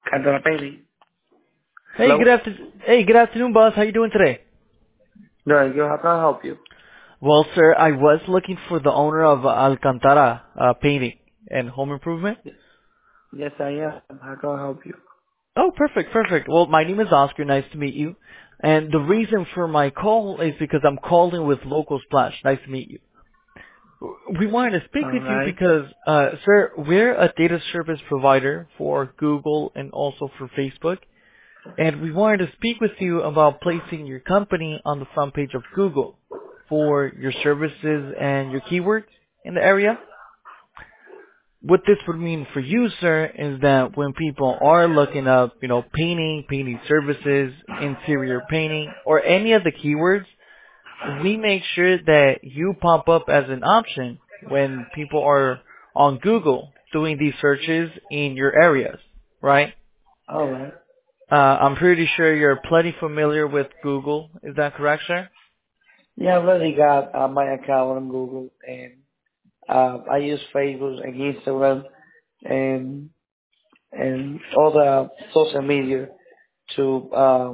Candela Bailey. Hey, Hello? good afternoon, boss. How you doing today? No, you how can I help you? Well, sir, I was looking for the owner of Alcantara Painting and Home Improvement. Yes, I am. How can I help you? Oh, perfect, perfect. Well, my name is Oscar. Nice to meet you. And the reason for my call is because I'm calling with Local Splash. Nice to meet you. We wanted to speak All with you right. because, sir, we're a data service provider for Google and also for Facebook. And we wanted to speak with you about placing your company on the front page of Google for your services and your keywords in the area. What this would mean for you, sir, is that when people are looking up, painting services, interior painting, or any of the keywords, we make sure that you pop up as an option when people are on Google doing these searches in your areas, right? All right. I'm pretty sure you're plenty familiar with Google. Is that correct, sir? Yeah, I've already got my account on Google, and I use Facebook and Instagram and all the social media to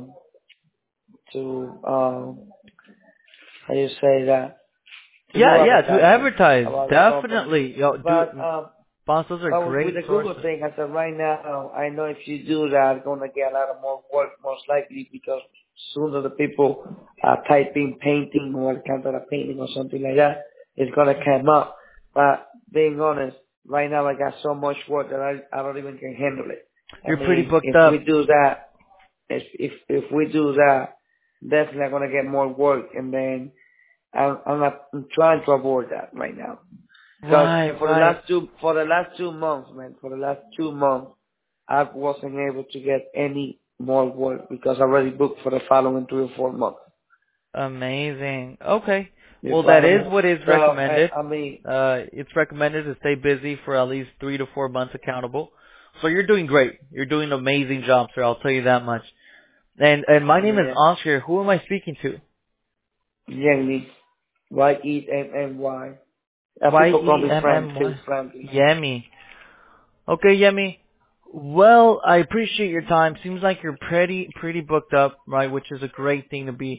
how you say that, to do Yeah, yeah, to advertisement advertise. about the company. Definitely. But Boss, those are But with great the Google sources. thing, I said right now, I know if you do that, gonna get a lot of more work, most likely, because sooner the people type in painting or kind of painting or something like that, it's gonna come up. But being honest, right now I got so much work that I don't even can handle it. I You're pretty mean, booked if we up. do that, if we do that, definitely I'm gonna get more work, and then I'm trying to avoid that right now. Because Right, for right. the last 2 months, man, for the last 2 months, I wasn't able to get any more work because I already booked for the following 3 or 4 months. Amazing. Okay. You Well, that follow me? is what is So recommended. I mean, It's recommended to stay busy for at least 3 to 4 months accountable. So you're doing great. You're doing an amazing job, sir. I'll tell you that much. And my name is yeah, Oscar. Who am I speaking to? Yemmy, Yemmy. People call me Frank too, Yemmy. frankly. Yemmy. Okay, Yemi. Well, I appreciate your time. Seems like you're pretty booked up, right? Which is a great thing to be.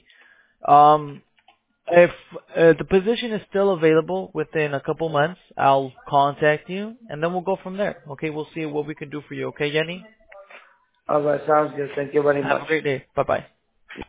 If the position is still available within a couple months, I'll contact you, and then we'll go from there. Okay, we'll see what we can do for you. Okay, Jenny. All right, sounds good. Thank you very Have much. a great day. Bye bye.